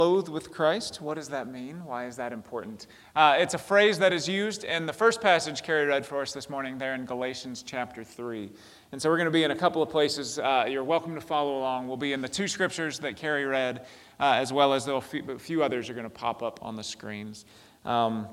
Clothed with Christ. What does that mean? Why is that important? It's a phrase that is used in the first passage Carrie read for us this morning there in Galatians chapter 3. And so we're going to be in a couple of places. You're welcome to follow along. We'll be in the two scriptures that Carrie read, as well as a few others are going to pop up on the screens. So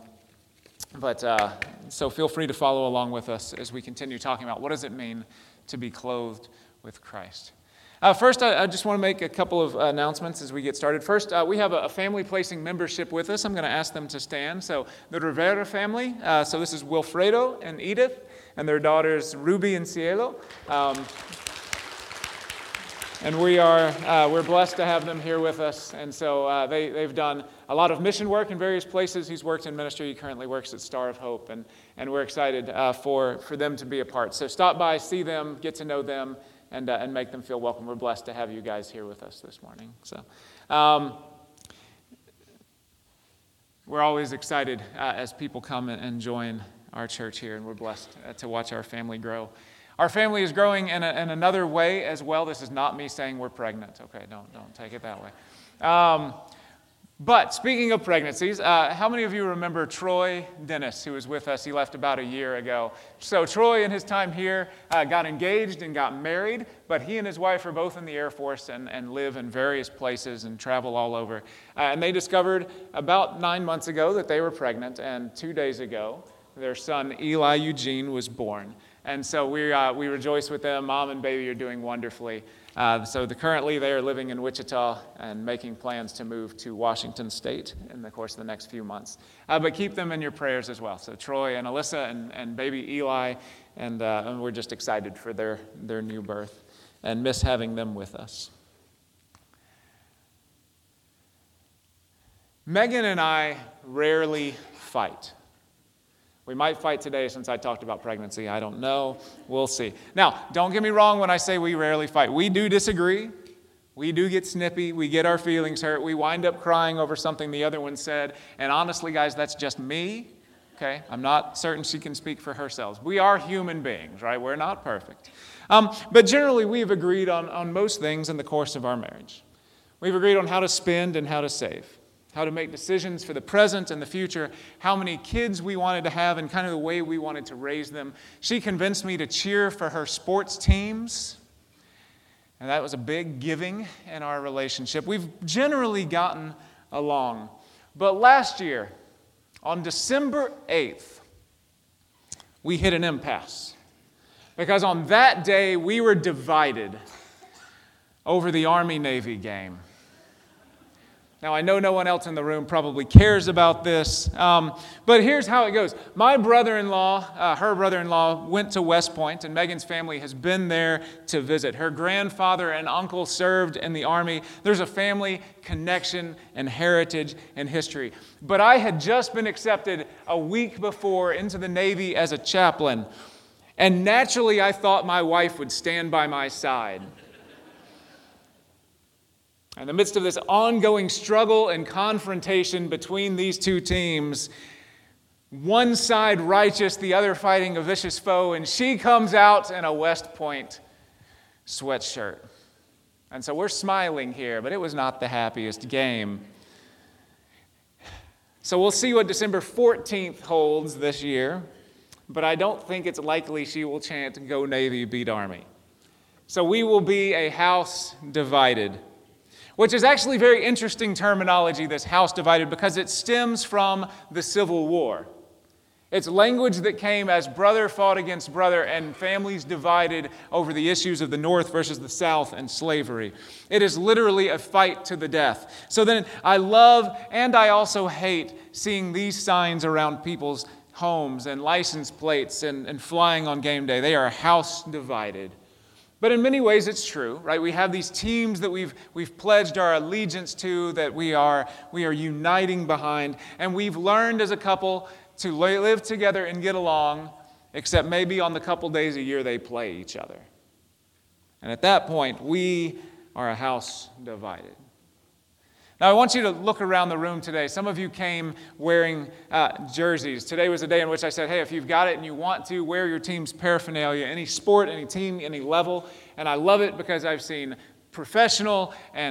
feel free to follow along with us as we continue talking about what does it mean to be clothed with Christ. First, I just want to make a couple of announcements as we get started. First, we have a family placing membership with us. I'm going to ask them to stand. So the Rivera family, so this is Wilfredo and Edith, and their daughters Ruby and Cielo. And we're blessed to have them here with us. And so they've done a lot of mission work in various places. He's worked in ministry. He currently works at Star of Hope. And we're excited for them to be a part. So stop by, see them, get to know them, and make them feel welcome. We're blessed to have you guys here with us this morning. So we're always excited as people come and join our church here, and we're blessed to watch our family grow. Our family is growing in another way as well. This is not me saying we're pregnant. Okay, don't take it that way. But speaking of pregnancies, how many of you remember Troy Dennis, who was with us? He left about a year ago. So Troy, in his time here, got engaged and got married, but he and his wife are both in the Air Force and live in various places and travel all over. And they discovered about 9 months ago that they were pregnant, and 2 days ago, their son Eli Eugene was born. And so we rejoice with them. Mom and baby are doing wonderfully. Currently they are living in Wichita and making plans to move to Washington State in the course of the next few months. But keep them in your prayers as well. So Troy and Alyssa and baby Eli, and we're just excited for their new birth and miss having them with us. Megan and I rarely fight. We might fight today since I talked about pregnancy. I don't know. We'll see. Now, don't get me wrong when I say we rarely fight. We do disagree. We do get snippy. We get our feelings hurt. We wind up crying over something the other one said. And honestly, guys, that's just me. Okay? I'm not certain she can speak for herself. We are human beings, right? We're not perfect. But generally, we've agreed on most things in the course of our marriage. We've agreed on how to spend and how to save, how to make decisions for the present and the future, how many kids we wanted to have, and kind of the way we wanted to raise them. She convinced me to cheer for her sports teams, and that was a big giving in our relationship. We've generally gotten along. But last year, on December 8th, we hit an impasse. Because on that day, we were divided over the Army-Navy game. Now, I know no one else in the room probably cares about this, but here's how it goes. My brother-in-law, her brother-in-law, went to West Point, and Megan's family has been there to visit. Her grandfather and uncle served in the Army. There's a family connection and heritage and history. But I had just been accepted a week before into the Navy as a chaplain, and naturally I thought my wife would stand by my side. In the midst of this ongoing struggle and confrontation between these two teams, one side righteous, the other fighting a vicious foe, and she comes out in a West Point sweatshirt. And so we're smiling here, but it was not the happiest game. So we'll see what December 14th holds this year, but I don't think it's likely she will chant, "Go Navy, beat Army." So we will be a house divided, which is actually very interesting terminology, this house divided, because it stems from the Civil War. It's language that came as brother fought against brother and families divided over the issues of the North versus the South and slavery. It is literally a fight to the death. So then I love and I also hate seeing these signs around people's homes and license plates and flying on game day. They are house divided. But in many ways, it's true, right? We have these teams that we've pledged our allegiance to, that we are uniting behind, and we've learned as a couple to live together and get along, except maybe on the couple days a year they play each other. And at that point, we are a house divided. Now, I want you to look around the room today. Some of you came wearing jerseys. Today was a day in which I said, hey, if you've got it and you want to, wear your team's paraphernalia, any sport, any team, any level. And I love it because I've seen professional and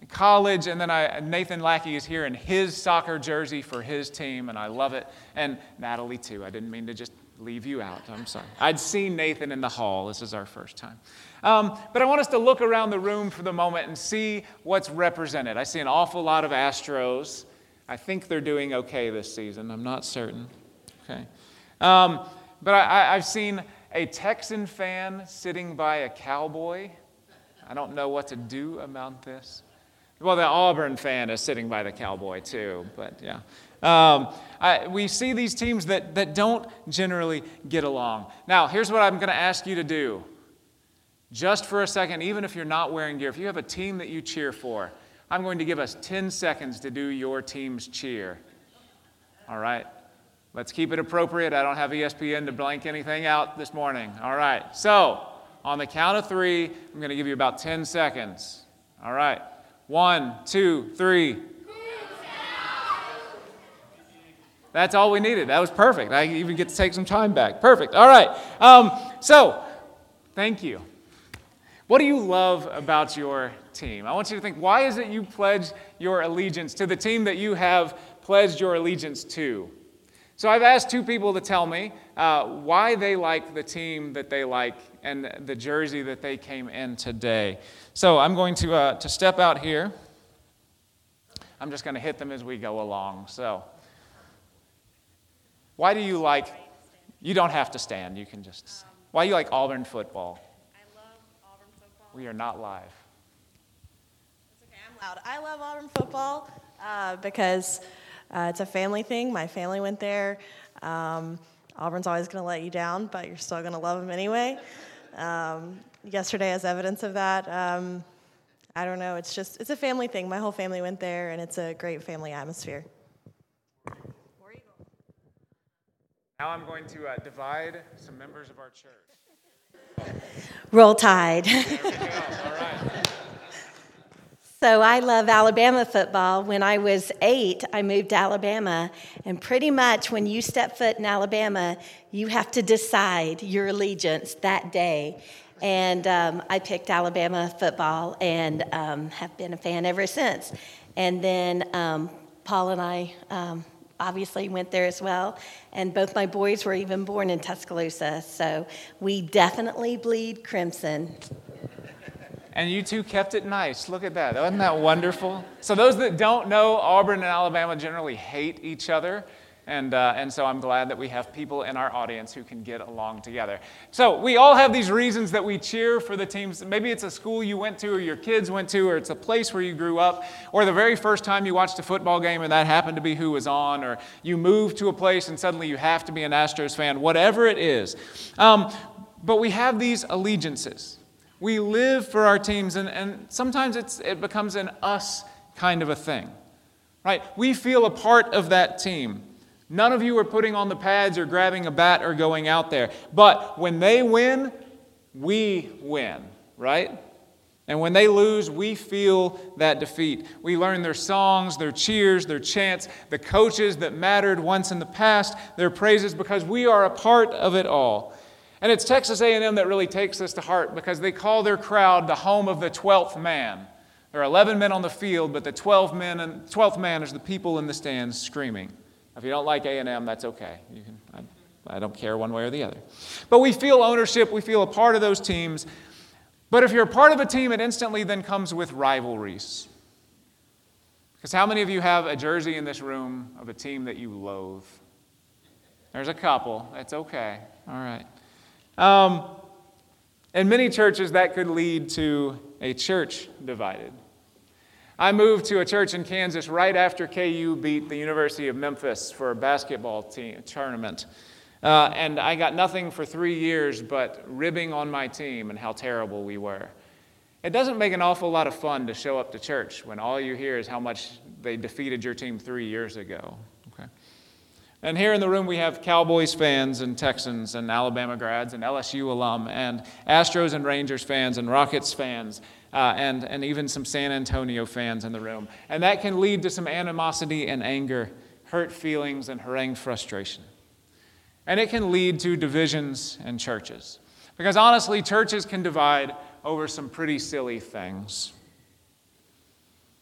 college, and then Nathan Lackey is here in his soccer jersey for his team, and I love it. And Natalie, too. I didn't mean to just leave you out. I'm sorry. I'd seen Nathan in the hall. This is our first time. But I want us to look around the room for the moment and see what's represented. I see an awful lot of Astros. I think they're doing okay this season. I'm not certain. Okay. But I've seen a Texan fan sitting by a Cowboy. I don't know what to do about this. Well, the Auburn fan is sitting by the Cowboy too, but yeah. We see these teams that don't generally get along. Now, here's what I'm going to ask you to do. Just for a second, even if you're not wearing gear, if you have a team that you cheer for, I'm going to give us 10 seconds to do your team's cheer. All right? Let's keep it appropriate. I don't have ESPN to blank anything out this morning. All right. So, on the count of 3, I'm going to give you about 10 seconds. All right. 1, 2, 3. That's all we needed. That was perfect. I even get to take some time back. Perfect. All right. So, thank you. What do you love about your team? I want you to think, why is it you pledge your allegiance to the team that you have pledged your allegiance to? So I've asked 2 people to tell me why they like the team that they like and the jersey that they came in today. So I'm going to step out here. I'm just going to hit them as we go along. So why do you like, you don't have to stand, you can just, why do you like Auburn football? I love Auburn football. We are not live. It's okay, I'm loud. I love Auburn football because it's a family thing. My family went there. Auburn's always going to let you down, but you're still going to love them anyway. Yesterday is evidence of that. I don't know. It's a family thing. My whole family went there, and it's a great family atmosphere. Now I'm going to divide some members of our church. Roll Tide. There we go. All right. So I love Alabama football. When I was 8, I moved to Alabama. And pretty much when you step foot in Alabama, you have to decide your allegiance that day. And I picked Alabama football and have been a fan ever since. And then Paul and I obviously went there as well. And both my boys were even born in Tuscaloosa. So we definitely bleed crimson. And you two kept it nice. Look at that. Wasn't that wonderful? So those that don't know, Auburn and Alabama generally hate each other. And so I'm glad that we have people in our audience who can get along together. So we all have these reasons that we cheer for the teams. Maybe it's a school you went to or your kids went to, or it's a place where you grew up, or the very first time you watched a football game and that happened to be who was on, or you moved to a place and suddenly you have to be an Astros fan, whatever it is. But we have these allegiances. We live for our teams, and sometimes it becomes an us kind of a thing, right? We feel a part of that team. None of you are putting on the pads or grabbing a bat or going out there. But when they win, we win, right? And when they lose, we feel that defeat. We learn their songs, their cheers, their chants, the coaches that mattered once in the past, their praises, because we are a part of it all. And it's Texas A&M that really takes this to heart because they call their crowd the home of the 12th man. There are 11 men on the field, but the 12th man is the people in the stands screaming. If you don't like A&M, that's okay. I don't care one way or the other. But we feel ownership. We feel a part of those teams. But if you're a part of a team, it instantly then comes with rivalries. Because how many of you have a jersey in this room of a team that you loathe? There's a couple. That's okay. All right. In many churches, that could lead to a church divided. I moved to a church in Kansas right after KU beat the University of Memphis for a basketball tournament. And I got nothing for 3 years but ribbing on my team and how terrible we were. It doesn't make an awful lot of fun to show up to church when all you hear is how much they defeated your team 3 years ago. Okay. And here in the room we have Cowboys fans and Texans and Alabama grads and LSU alum and Astros and Rangers fans and Rockets fans. And even some San Antonio fans in the room. And that can lead to some animosity and anger, hurt feelings, and harangued frustration. And it can lead to divisions in churches. Because honestly, churches can divide over some pretty silly things.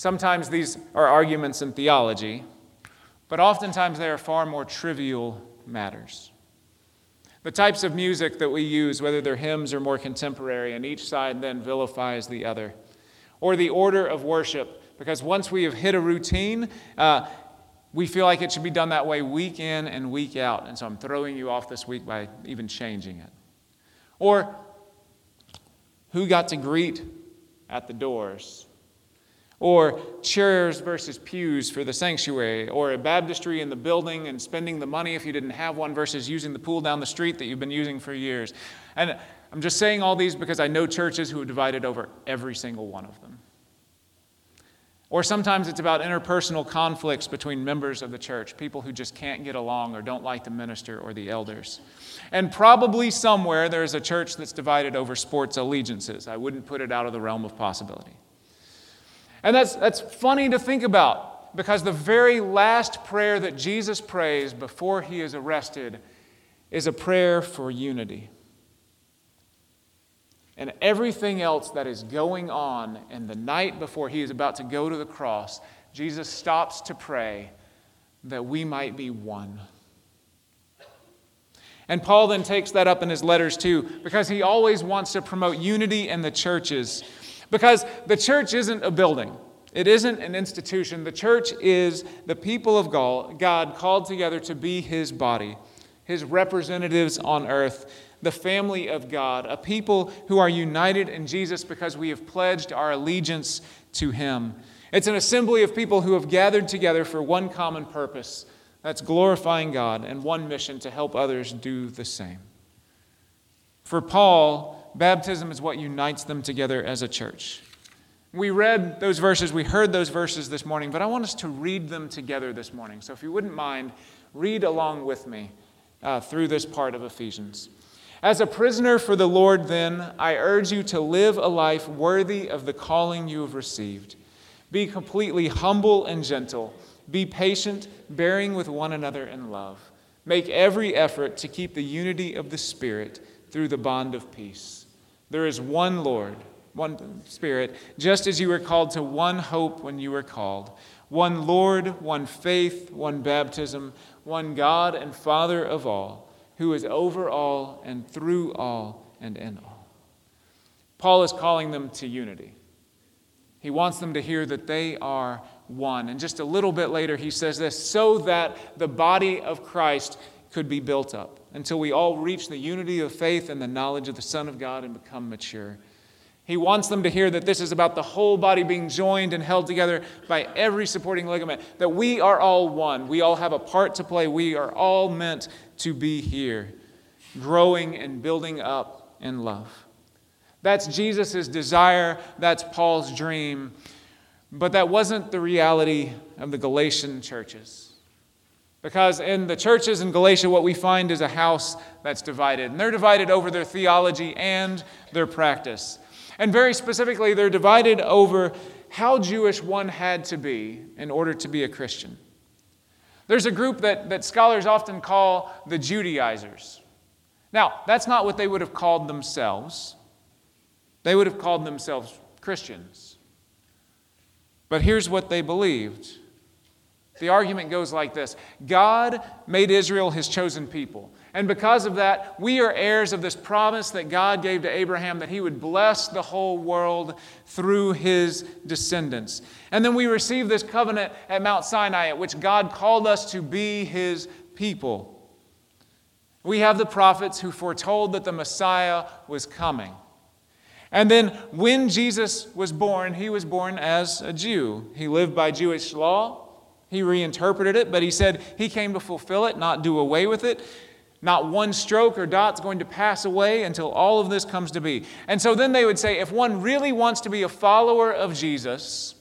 Sometimes these are arguments in theology, but oftentimes they are far more trivial matters. The types of music that we use, whether they're hymns or more contemporary, and each side then vilifies the other. Or the order of worship, because once we have hit a routine, we feel like it should be done that way week in and week out. And so I'm throwing you off this week by even changing it. Or who got to greet at the doors? Or chairs versus pews for the sanctuary, or a baptistry in the building and spending the money if you didn't have one versus using the pool down the street that you've been using for years. And I'm just saying all these because I know churches who have divided over every single one of them. Or sometimes it's about interpersonal conflicts between members of the church, people who just can't get along or don't like the minister or the elders. And probably somewhere there's a church that's divided over sports allegiances. I wouldn't put it out of the realm of possibility. And that's funny to think about, because the very last prayer that Jesus prays before he is arrested is a prayer for unity. And everything else that is going on in the night before he is about to go to the cross, Jesus stops to pray that we might be one. And Paul then takes that up in his letters too, because he always wants to promote unity in the churches. Because the church isn't a building. It isn't an institution. The church is the people of God called together to be his body, his representatives on earth, the family of God, a people who are united in Jesus because we have pledged our allegiance to him. It's an assembly of people who have gathered together for one common purpose, that's glorifying God, and one mission to help others do the same. For Paul, baptism is what unites them together as a church. We read those verses, we heard those verses this morning, but I want us to read them together this morning. So if you wouldn't mind, read along with me through this part of Ephesians. As a prisoner for the Lord, then, I urge you to live a life worthy of the calling you have received. Be completely humble and gentle. Be patient, bearing with one another in love. Make every effort to keep the unity of the Spirit through the bond of peace. There is one Lord, one Spirit, just as you were called to one hope when you were called. One Lord, one faith, one baptism, one God and Father of all, who is over all and through all and in all. Paul is calling them to unity. He wants them to hear that they are one. And just a little bit later he says this, so that the body of Christ could be built up until we all reach the unity of faith and the knowledge of the Son of God and become mature. He wants them to hear that this is about the whole body being joined and held together by every supporting ligament, that we are all one. We all have a part to play. We are all meant to be here, growing and building up in love. That's Jesus' desire. That's Paul's dream. But that wasn't the reality of the Galatian churches. Because in the churches in Galatia, what we find is a house that's divided. And they're divided over their theology and their practice. And very specifically, they're divided over how Jewish one had to be in order to be a Christian. There's a group that scholars often call the Judaizers. Now, that's not what they would have called themselves. They would have called themselves Christians. But here's what they believed. The argument goes like this. God made Israel his chosen people. And because of that, we are heirs of this promise that God gave to Abraham that he would bless the whole world through his descendants. And then we receive this covenant at Mount Sinai, at which God called us to be his people. We have the prophets who foretold that the Messiah was coming. And then when Jesus was born, he was born as a Jew. He lived by Jewish law. He reinterpreted it, but he said he came to fulfill it, not do away with it. Not one stroke or dot's going to pass away until all of this comes to be. And so then they would say, if one really wants to be a follower of Jesus,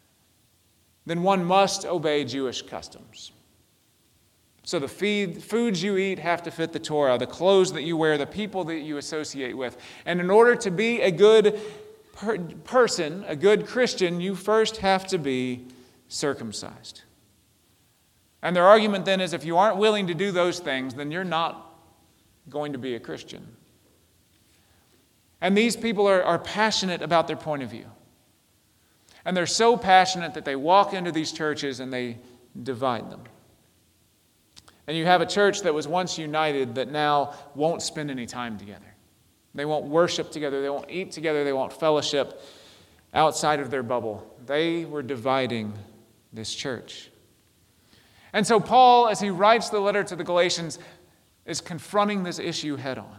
then one must obey Jewish customs. So the foods you eat have to fit the Torah, the clothes that you wear, the people that you associate with. And in order to be a good person, a good Christian, you first have to be circumcised. And their argument then is if you aren't willing to do those things, then you're not going to be a Christian. And these people are passionate about their point of view. And they're so passionate that they walk into these churches and they divide them. And you have a church that was once united that now won't spend any time together. They won't worship together. They won't eat together. They won't fellowship outside of their bubble. They were dividing this church. And so Paul, as he writes the letter to the Galatians, is confronting this issue head on.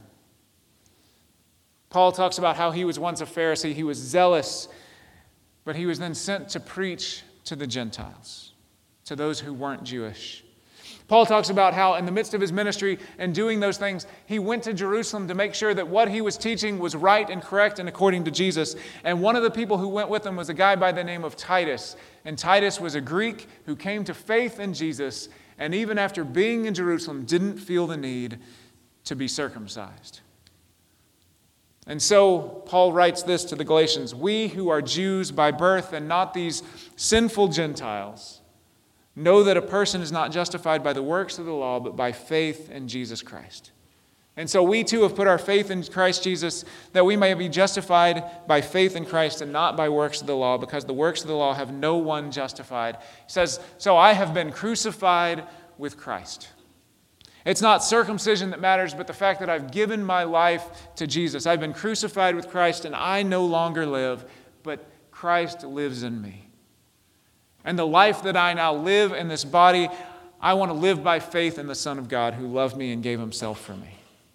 Paul talks about how he was once a Pharisee. He was zealous, but he was then sent to preach to the Gentiles, to those who weren't Jewish. Paul talks about how in the midst of his ministry and doing those things, he went to Jerusalem to make sure that what he was teaching was right and correct and according to Jesus. And one of the people who went with him was a guy by the name of Titus. And Titus was a Greek who came to faith in Jesus, and even after being in Jerusalem, didn't feel the need to be circumcised. And so Paul writes this to the Galatians: "We who are Jews by birth and not these sinful Gentiles know that a person is not justified by the works of the law, but by faith in Jesus Christ." And so we too have put our faith in Christ Jesus, that we may be justified by faith in Christ and not by works of the law, because the works of the law have no one justified. He says, so I have been crucified with Christ. It's not circumcision that matters, but the fact that I've given my life to Jesus. I've been crucified with Christ, and I no longer live, but Christ lives in me. And the life that I now live in this body, I want to live by faith in the Son of God who loved me and gave himself for me.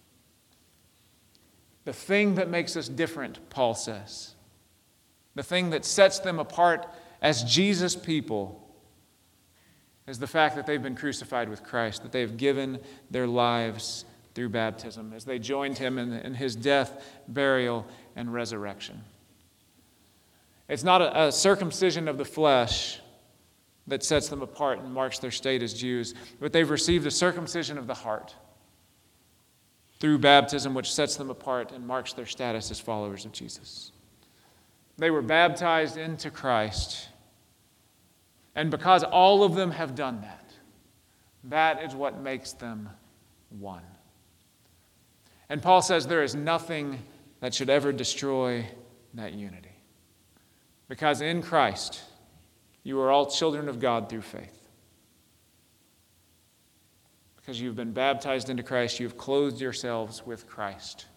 The thing that makes us different, Paul says, the thing that sets them apart as Jesus people, is the fact that they've been crucified with Christ, that they've given their lives through baptism as they joined him in his death, burial, and resurrection. It's not a circumcision of the flesh that sets them apart and marks their state as Jews, but they've received a circumcision of the heart through baptism, which sets them apart and marks their status as followers of Jesus. They were baptized into Christ, and because all of them have done that, that is what makes them one. And Paul says there is nothing that should ever destroy that unity, because in Christ, you are all children of God through faith. Because you've been baptized into Christ, you've clothed yourselves with Christ.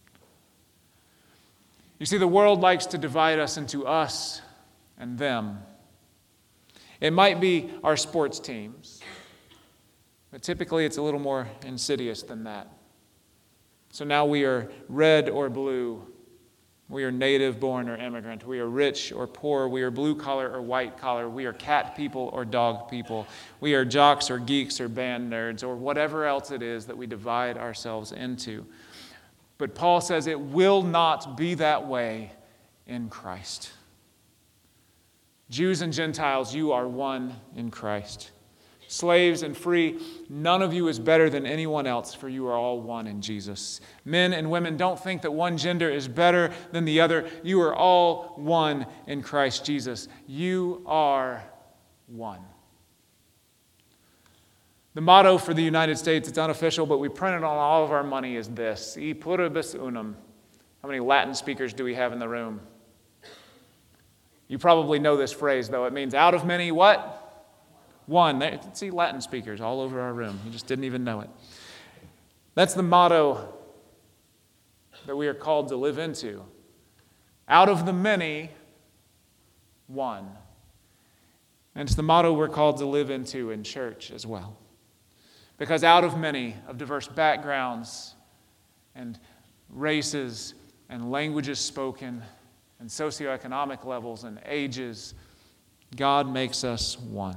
You see, the world likes to divide us into us and them. It might be our sports teams, but typically it's a little more insidious than that. So now we are red or blue. We are native born or immigrant. We are rich or poor. We are blue collar or white collar. We are cat people or dog people. We are jocks or geeks or band nerds or whatever else it is that we divide ourselves into. But Paul says it will not be that way in Christ. Jews and Gentiles, you are one in Christ. Slaves and free, none of you is better than anyone else, for you are all one in Jesus. Men and women, don't think that one gender is better than the other. You are all one in Christ Jesus. You are one. The motto for the United States, it's unofficial, but we print it on all of our money, is this: E pluribus unum. How many Latin speakers do we have in the room? You probably know this phrase, though. It means out of many, what? One. There, see Latin speakers all over our room. You just didn't even know it. That's the motto that we are called to live into. Out of the many, one. And it's the motto we're called to live into in church as well. Because out of many, of diverse backgrounds and races and languages spoken and socioeconomic levels and ages, God makes us one.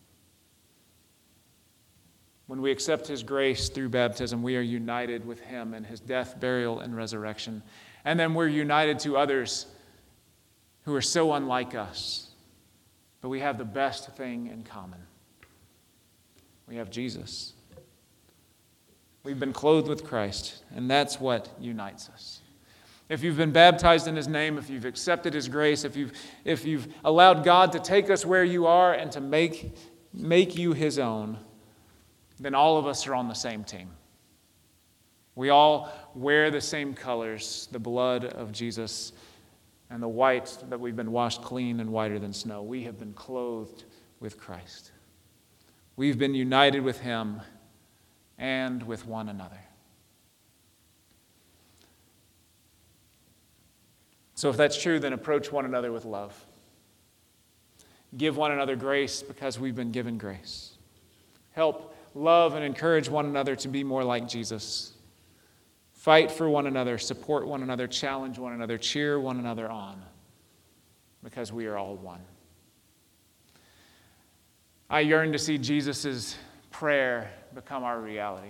When we accept his grace through baptism, we are united with him in his death, burial, and resurrection. And then we're united to others who are so unlike us. But we have the best thing in common. We have Jesus. We've been clothed with Christ, and that's what unites us. If you've been baptized in his name, if you've accepted his grace, if you've allowed God to take us where you are and to make you his own, then all of us are on the same team. We all wear the same colors, the blood of Jesus, and the white that we've been washed clean and whiter than snow. We have been clothed with Christ. We've been united with him and with one another. So if that's true, then approach one another with love. Give one another grace because we've been given grace. Help love and encourage one another to be more like Jesus. Fight for one another, support one another, challenge one another, cheer one another on, because we are all one. I yearn to see Jesus' prayer become our reality.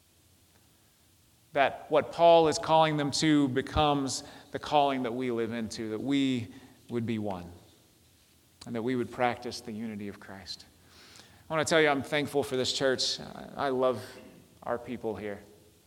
That what Paul is calling them to becomes the calling that we live into, that we would be one, and that we would practice the unity of Christ. I want to tell you, I'm thankful for this church. I love our people here.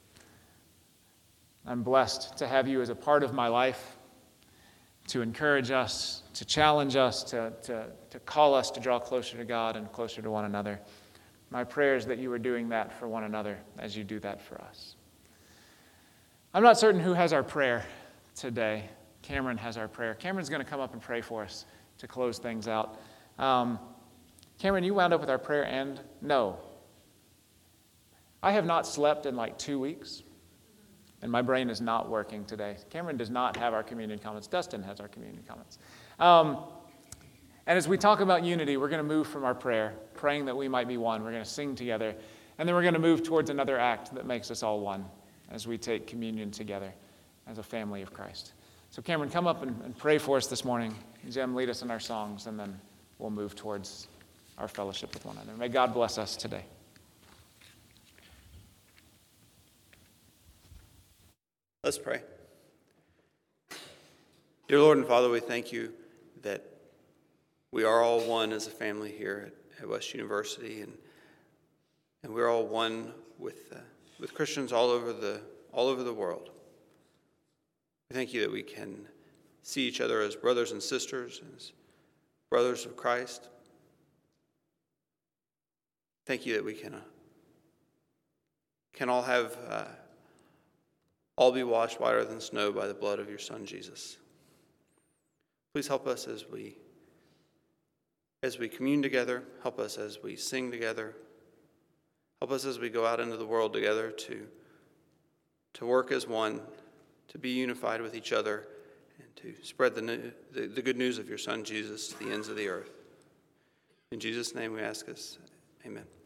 I'm blessed to have you as a part of my life, to encourage us, to challenge us, to call us to draw closer to God and closer to one another. My prayer is that you are doing that for one another as you do that for us. I'm not certain who has our prayer today. Cameron has our prayer. Cameron's going to come up and pray for us to close things out. Cameron, you wound up with our prayer and no. I have not slept in like 2 weeks, and my brain is not working today. Cameron does not have our communion comments. Dustin has our communion comments. And as we talk about unity, we're going to move from our prayer, praying that we might be one. We're going to sing together, and then we're going to move towards another act that makes us all one as we take communion together as a family of Christ. So Cameron, come up and pray for us this morning. Jim, lead us in our songs, and then we'll move towards our fellowship with one another. May God bless us today. Let's pray. Dear Lord and Father, we thank you that we are all one as a family here at West University, and we're all one with Christians all over the world. We thank you that we can see each other as brothers and sisters, as brothers of Christ. Thank you that we can all have all be washed whiter than snow by the blood of your Son Jesus. Please help us as we commune together. Help us as we sing together. Help us as we go out into the world together to work as one, to be unified with each other, and to spread the good news of your Son Jesus to the ends of the earth. In Jesus' name we ask this. Amen.